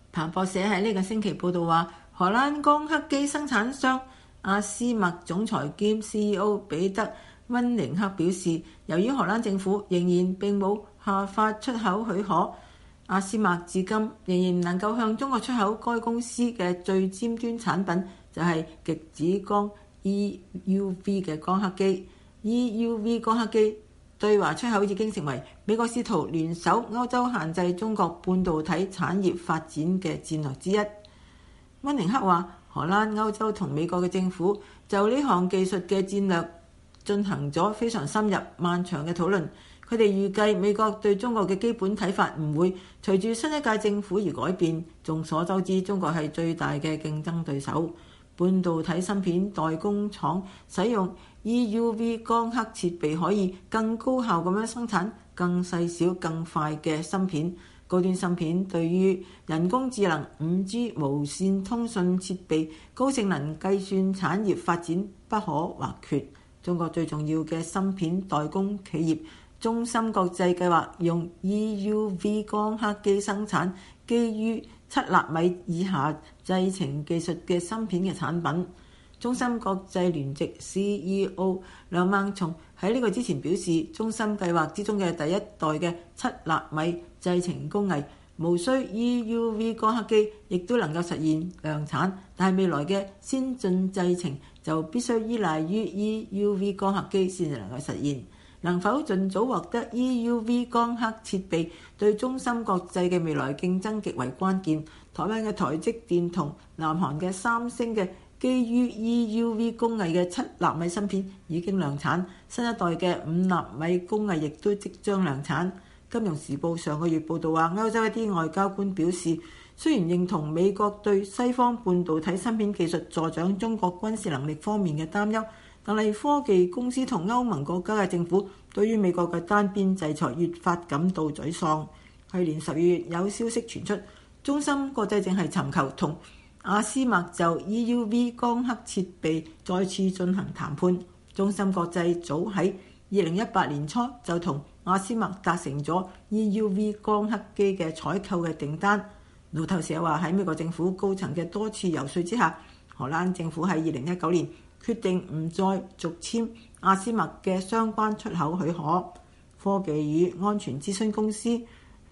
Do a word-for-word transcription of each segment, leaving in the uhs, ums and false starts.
彭博社喺呢個星期報道話，荷蘭光刻機生產商阿斯麥總裁兼 C E O 彼得溫寧克表示，由於荷蘭政府仍然並冇下發出口許可，阿斯麥至今仍然唔能夠向中國出口該公司嘅最尖端產品，就係極紫光 E U V 嘅光刻機。E U V 光刻機對華出口已經成為美國試圖聯手歐洲限制中國半導體產業發展嘅戰略之一。溫寧克話，荷蘭、歐洲同美國嘅政府就呢項技術嘅戰略進行咗非常深入、漫長嘅討論。佢哋預計美國對中國嘅基本睇法唔會隨住新一屆政府而改變。眾所周知，中國係最大嘅競爭對手。半導體芯片代工廠使用 E U V 光刻設備，可以更高效咁樣生產更細小、更快嘅芯片。高端芯片對於人工智能、五 G 無線通訊設備、高性能計算產業發展不可或缺。中國最重要嘅芯片代工企業中芯國際計劃用 E U V 光刻機生產基於七納米以下製程技術嘅芯片嘅產品。中芯國際聯席 C E O 梁孟松喺呢個之前表示，中芯計劃之中嘅第一代嘅七納米製程工藝無需 E U V 光刻機，亦都能夠實現量產，但係未來嘅先進製程就必須依賴於 E U V 光刻機先至能夠實現。能否盡早獲得 E U V 光刻設備，對中芯國際嘅未來競爭極為關鍵。台灣嘅台積電同南韓嘅三星嘅基於 E U V 工藝嘅七納米芯片已經量產，新一代嘅五納米工藝亦都即將量產。金融時報上個月報導話，歐洲一啲外交官表示，雖然認同美國對西方半導體芯片技術助長中國軍事能力方面嘅擔憂，但係科技公司同歐盟國家嘅政府對於美國嘅單邊制裁越發感到沮喪。去年十二月有消息傳出，中芯國際正係尋求同阿斯麥就 E U V 光刻設備再次進行談判。中芯國際早喺二零一八年初就同阿斯麥達成咗 E U V 光刻機嘅採購嘅訂單。路透社話，喺美國政府高層嘅多次遊說之下，荷蘭政府喺二零一九年決定唔再續簽阿斯麥嘅相關出口許可。科技與安全諮詢公司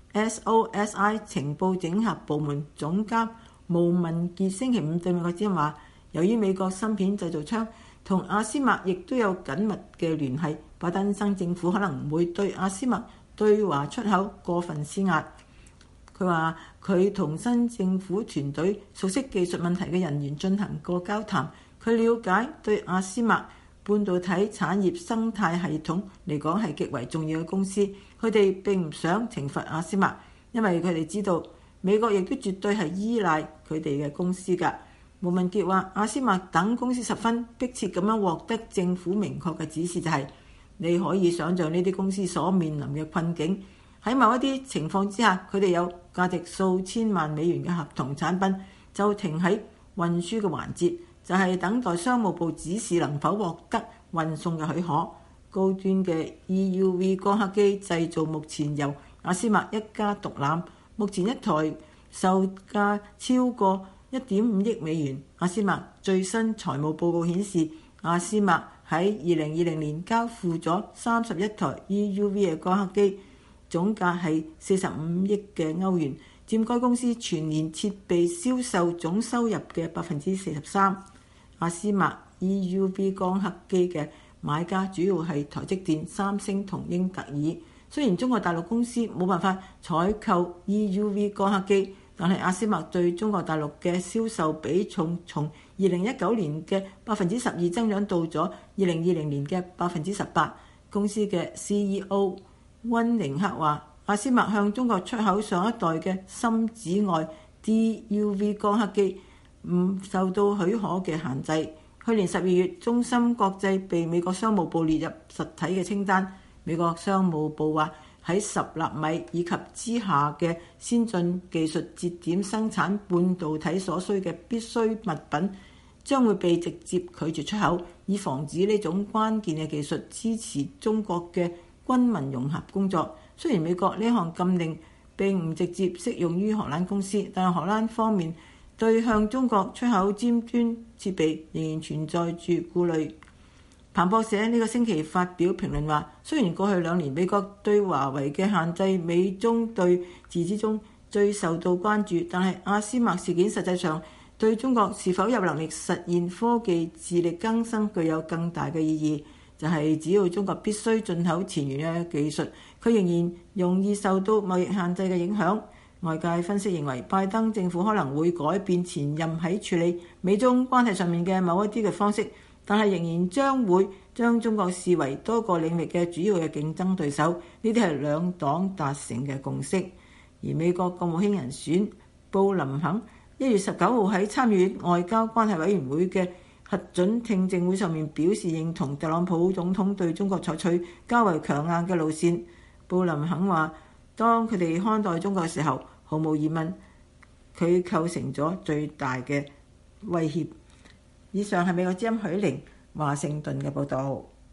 S O S I 情報整合部門總監毛文傑星期五對美國之音話，由於美國芯片製造商同阿斯麥亦都有緊密嘅聯繫，拜登森政府可能唔會對阿斯麥對華出口過分施壓。佢話佢同新政府團隊熟悉技術問題嘅人員進行過交談，佢了解對阿斯麥半導體產業生態系統嚟講係極為重要嘅公司，佢哋並唔想懲罰阿斯麥，因為佢哋知道美國亦都絕對係依賴佢哋嘅公司㗎。毛文傑話，阿斯麥等公司十分迫切咁樣獲得政府明確嘅指示，就係、是、你可以想像呢啲公司所面臨嘅困境。喺某一啲情況之下，佢哋有價值數千萬美元嘅合同產品就停喺運輸嘅環節，就係、是、等待商務部指示能否獲得運送嘅許可。高端嘅 E U V 光刻機製造目前由阿斯麥一家獨攬，目前一台售價超過一點五億美元。阿斯麥最新財務報告顯示，阿斯麥喺二零二零年交付咗三十一台 E U V 嘅光刻機，總價係四十五億嘅歐元，佔該公司全年設備銷售總收入嘅百分之四十三。阿斯麥 E U V 光刻機嘅買家主要係台積電、三星同英特爾。雖然中國大陸公司冇辦法採購 E U V 光刻機，但係阿斯麥對中國大陸嘅銷售比重從二零一九年嘅百分之十二增長到咗二零二零年嘅百分之十八。公司嘅 C E O 溫寧克話，阿斯麥向中國出口上一代嘅深紫外 D U V 光刻機唔受到許可嘅限制。去年十二月，中芯國際被美國商務部列入實體嘅清單。美國商務部話，喺十納米以及之下嘅先進技術節點生產半導體所需嘅必需物品將會被直接拒絕出口，以防止呢種關鍵嘅技術支持中國嘅軍民融合工作。雖然美國呢項禁令並唔直接適用於荷蘭公司，但係荷蘭方面對向中國出口尖端設備仍然存在住顧慮。彭博社呢個星期發表評論話，雖然過去兩年美國對華為嘅限制美中對峙之中最受到關注，但係阿斯麥事件實際上對中國是否有能力實現科技自力更生具有更大嘅意義。就係、是、只要中國必須進口前沿嘅技術，佢仍然容易受到貿易限制嘅影響。外界分析認為，拜登政府可能會改變前任喺處理美中關係上面嘅某一啲嘅方式，但係仍然將會將中國視為多個領域嘅主要嘅競爭對手。呢啲係兩黨達成嘅共識。而美國國務卿人選布林肯一月十九號喺參議外交關係委員會嘅核准聽證會上面表示認同特朗普總統對中國採取較為強硬嘅路線。布林肯話，當佢哋看待中國嘅時候，毫無疑問佢構成咗最大嘅威脅。以上係美國之音許玲華盛頓嘅報導。